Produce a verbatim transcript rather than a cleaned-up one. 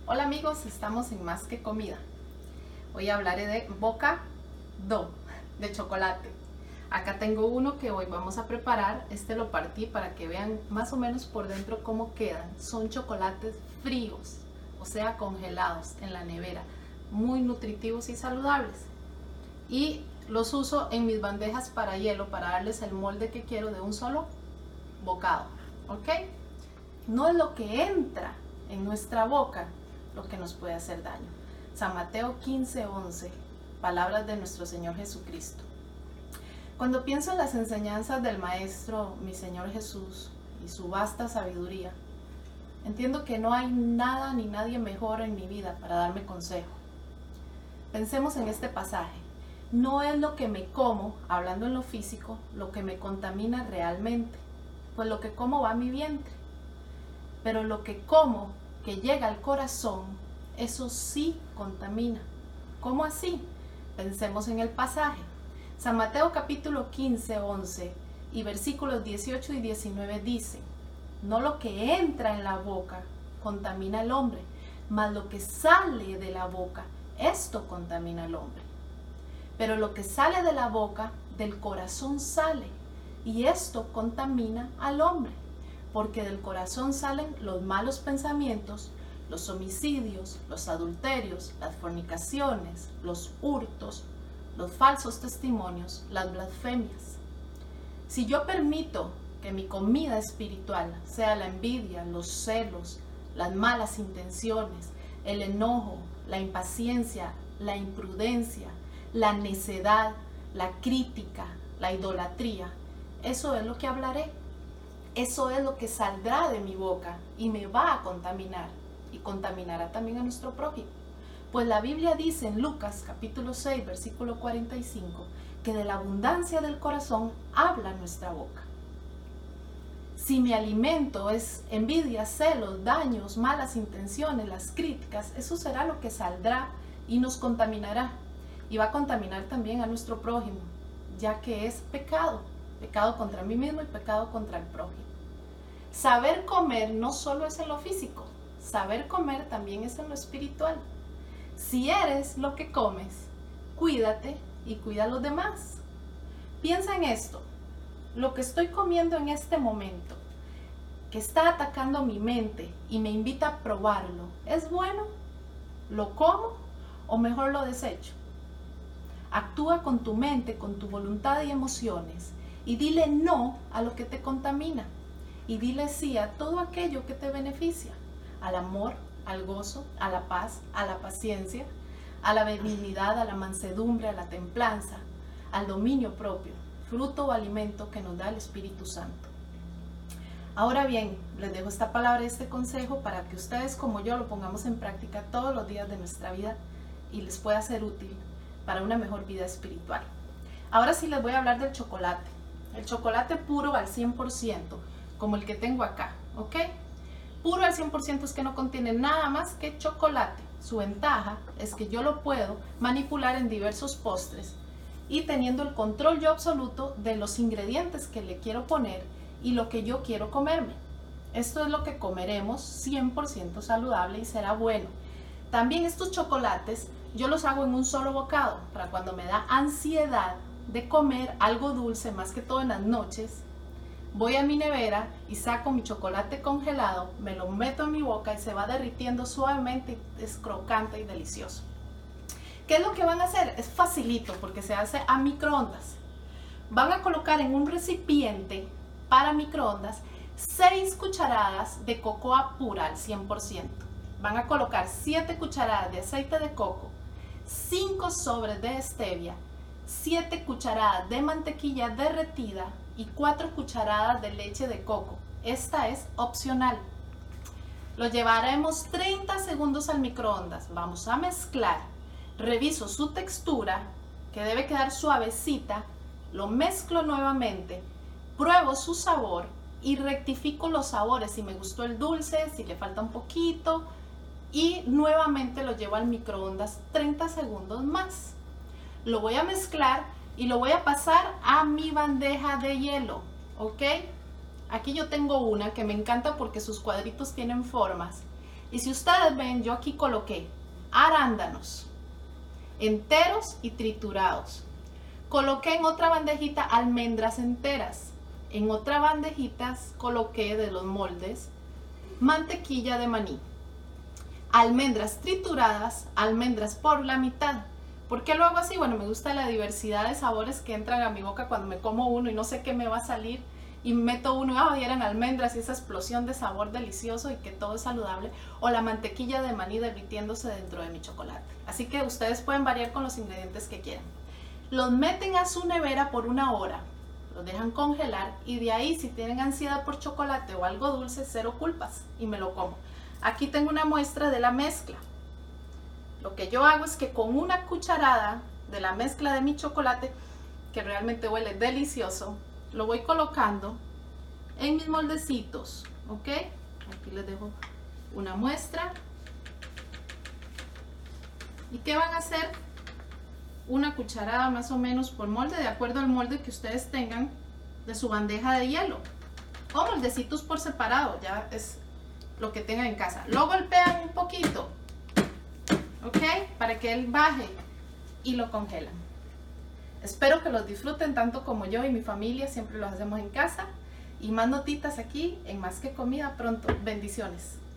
Hola amigos, estamos en Más que Comida. Hoy hablaré de bocado de chocolate. Acá tengo uno que hoy vamos a preparar. Este lo partí para que vean más o menos por dentro cómo quedan. Son chocolates fríos, o sea congelados en la nevera, muy nutritivos y saludables. Y los uso en mis bandejas para hielo para darles el molde que quiero de un solo bocado, ¿ok? No es lo que entra en nuestra boca lo que nos puede hacer daño. San Mateo quince once, palabras de nuestro Señor Jesucristo. Cuando pienso en las enseñanzas del Maestro, mi Señor Jesús, y su vasta sabiduría, entiendo que no hay nada ni nadie mejor en mi vida para darme consejo. Pensemos en este pasaje. No es lo que me como, hablando en lo físico, lo que me contamina realmente, pues lo que como va a mi vientre. Pero lo que como, que llega al corazón, eso sí contamina. ¿Cómo así? Pensemos en el pasaje. San Mateo capítulo quince, once y versículos dieciocho y diecinueve dice: no lo que entra en la boca contamina al hombre, mas lo que sale de la boca, esto contamina al hombre. Pero lo que sale de la boca, del corazón sale, y esto contamina al hombre. Porque del corazón salen los malos pensamientos, los homicidios, los adulterios, las fornicaciones, los hurtos, los falsos testimonios, las blasfemias. Si yo permito que mi comida espiritual sea la envidia, los celos, las malas intenciones, el enojo, la impaciencia, la imprudencia, la necedad, la crítica, la idolatría, eso es lo que hablaré. Eso es lo que saldrá de mi boca y me va a contaminar y contaminará también a nuestro prójimo. Pues la Biblia dice en Lucas capítulo seis, versículo cuarenta y cinco, que de la abundancia del corazón habla nuestra boca. Si mi alimento es envidia, celos, daños, malas intenciones, las críticas, eso será lo que saldrá y nos contaminará. Y va a contaminar también a nuestro prójimo, ya que es pecado. Pecado contra mí mismo y pecado contra el prójimo. Saber comer no solo es en lo físico, saber comer también es en lo espiritual. Si eres lo que comes, cuídate y cuida a los demás. Piensa en esto, lo que estoy comiendo en este momento, que está atacando mi mente y me invita a probarlo, ¿es bueno? ¿Lo como o mejor lo desecho? Actúa con tu mente, con tu voluntad y emociones. Y dile no a lo que te contamina. Y dile sí a todo aquello que te beneficia. Al amor, al gozo, a la paz, a la paciencia, a la benignidad, a la mansedumbre, a la templanza, al dominio propio, fruto o alimento que nos da el Espíritu Santo. Ahora bien, les dejo esta palabra y este consejo para que ustedes como yo lo pongamos en práctica todos los días de nuestra vida y les pueda ser útil para una mejor vida espiritual. Ahora sí les voy a hablar del chocolate. El chocolate puro al cien por ciento, como el que tengo acá, ¿ok? Puro al cien por ciento es que no contiene nada más que chocolate. Su ventaja es que yo lo puedo manipular en diversos postres y teniendo el control yo absoluto de los ingredientes que le quiero poner y lo que yo quiero comerme. Esto es lo que comeremos cien por ciento saludable y será bueno. También estos chocolates yo los hago en un solo bocado para cuando me da ansiedad de comer algo dulce, más que todo en las noches, voy a mi nevera y saco mi chocolate congelado, me lo meto en mi boca y se va derritiendo suavemente, es crocante y delicioso. ¿Qué es lo que van a hacer? Es facilito porque se hace a microondas. Van a colocar en un recipiente para microondas seis cucharadas de cocoa pura al cien por ciento. Van a colocar siete cucharadas de aceite de coco, cinco sobres de stevia, siete cucharadas de mantequilla derretida y cuatro cucharadas de leche de coco. Esta es opcional. Lo llevaremos treinta segundos al microondas. Vamos a mezclar. Reviso su textura, que debe quedar suavecita. Lo mezclo nuevamente. Pruebo su sabor y rectifico los sabores. Si me gustó el dulce, si le falta un poquito. Y nuevamente lo llevo al microondas treinta segundos más. Lo voy a mezclar y lo voy a pasar a mi bandeja de hielo, ¿ok? Aquí yo tengo una que me encanta porque sus cuadritos tienen formas. Y si ustedes ven, yo aquí coloqué arándanos enteros y triturados. Coloqué en otra bandejita almendras enteras. En otra bandejita coloqué de los moldes mantequilla de maní. Almendras trituradas, almendras por la mitad. ¿Por qué lo hago así? Bueno, me gusta la diversidad de sabores que entran a mi boca cuando me como uno y no sé qué me va a salir. Y meto uno, ah, y eran almendras y esa explosión de sabor delicioso y que todo es saludable. O la mantequilla de maní derritiéndose dentro de mi chocolate. Así que ustedes pueden variar con los ingredientes que quieran. Los meten a su nevera por una hora. Los dejan congelar y de ahí, si tienen ansiedad por chocolate o algo dulce, cero culpas y me lo como. Aquí tengo una muestra de la mezcla. Lo que yo hago es que con una cucharada de la mezcla de mi chocolate, que realmente huele delicioso, lo voy colocando en mis moldecitos, ¿ok? Aquí les dejo una muestra. ¿Y qué van a hacer? Una cucharada más o menos por molde, de acuerdo al molde que ustedes tengan de su bandeja de hielo. O moldecitos por separado, ya es lo que tengan en casa. Lo golpean un poquito, ¿ok? Para que él baje y lo congelan. Espero que los disfruten tanto como yo y mi familia, siempre los hacemos en casa. Y más notitas aquí en Más que Comida pronto. Bendiciones.